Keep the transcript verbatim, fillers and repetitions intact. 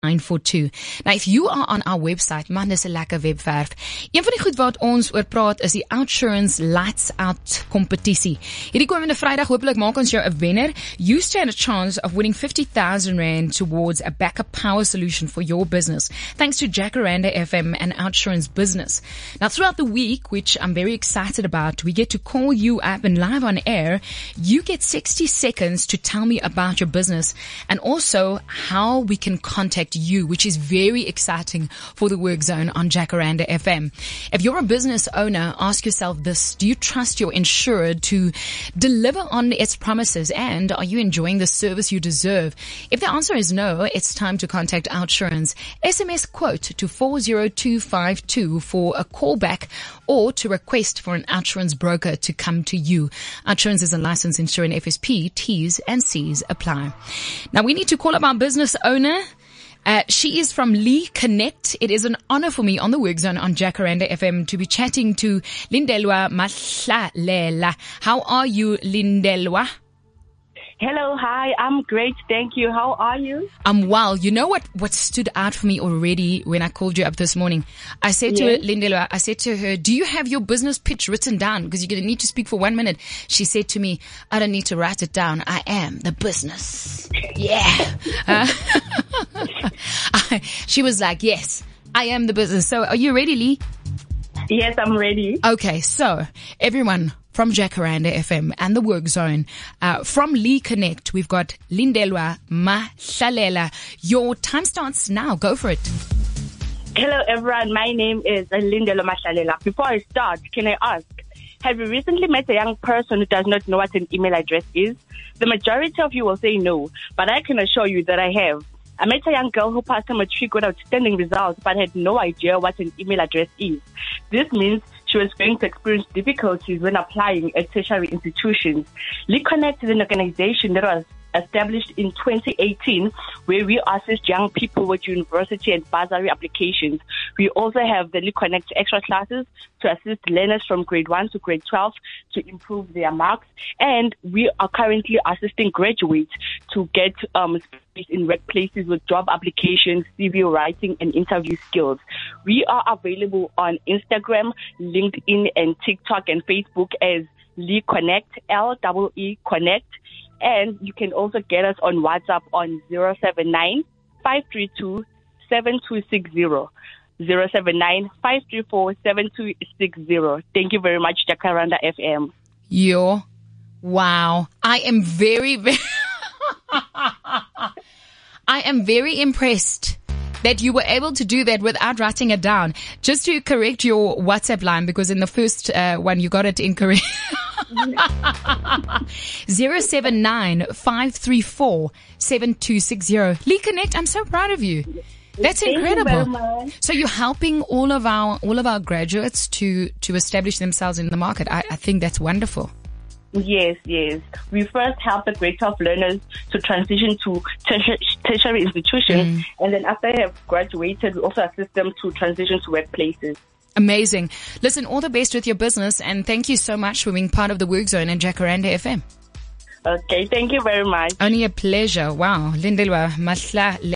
nine four two. Nou, if you are on our website, man, dis 'n lekker webwerf. Een van die goed wat ons oor praat is die Outsurance Lights Out kompetisie. Hierdie komende Vrydag hopelik maak ons jou 'n wenner. You stand a chance of winning fifty thousand rand towards a backup power solution for your business, thanks to Jacaranda F M and Outsurance Business. Now, throughout the week, which I'm very excited about, we get to call you up and live on air. You get sixty seconds to tell me about your business and also how we can contact you, which is very exciting for the Work Zone on Jacaranda F M. If you're a business owner, ask yourself this: do you trust your insurer to deliver on its promises, and are you enjoying the service you deserve? If the answer is no, it's time to contact Outsurance. S M S quote to four zero two five two for a callback or to request for an Outsurance broker to come to you. Outsurance is a licensed insurer in F S P. T's and C's apply. Now we need to call up our business owner. Uh, she is from Lee Connect. It is an honor for me on the Work Zone on Jacaranda F M to be chatting to Lindelwa Mahlalela. How are you, Lindelwa? Hello, hi, I'm great, thank you. How are you? I'm well. You know what, what stood out for me already when I called you up this morning? I said to Yes. her, Lindelwa, I said to her, do you have your business pitch written down? Because you're going to need to speak for one minute. She said to me, I don't need to write it down. I am the business. Yeah. Uh, she was like, yes, I am the business. So are you ready, Lee? Yes, I'm ready. Okay, so everyone from Jacaranda F M and the Work Zone, uh, from Lee Connect, we've got Lindelwa Mahlalela. Your time starts now. Go for it. Hello, everyone. My name is Lindelwa Mahlalela. Before I start, can I ask, have you recently met a young person who does not know what an email address is? The majority of you will say no, but I can assure you that I have. I met a young girl who passed her matric with outstanding results but had no idea what an email address is. This means she was going to experience difficulties when applying at tertiary institutions. Lee Connect is an organization that was established in twenty eighteen, where we assist young people with university and bursary applications. We also have the Lee Connect extra classes to assist learners from grade one to grade twelve to improve their marks. And we are currently assisting graduates to get um, space in workplaces with job applications, C V writing, and interview skills. We are available on Instagram, LinkedIn, and TikTok and Facebook as Lee Connect, L E E Connect. And you can also get us on WhatsApp on zero seven nine, five three two, seven two six zero. zero seven nine, five three four, seven two six zero. Thank you very much, Jacaranda F M. Yo, wow. I am very, very, I am very impressed that you were able to do that without writing it down. Just to correct your WhatsApp line, because in the first uh, one you got it incorrect. zero seven nine, five three four, seven two six zero. Lee Connect, I'm so proud of you. That's Thank incredible. you very much. So you're helping all of our all of our graduates to to establish themselves in the market. I, I think that's wonderful. Yes, yes. We first help the grade twelve learners to transition to tertiary, tertiary institutions, Mm. and then after they have graduated, we also assist them to transition to workplaces. Amazing. Listen, all the best with your business, and thank you so much for being part of the Work Zone and Jacaranda F M. Okay, thank you very much. Only a pleasure. Wow. Lindelwa Mahla.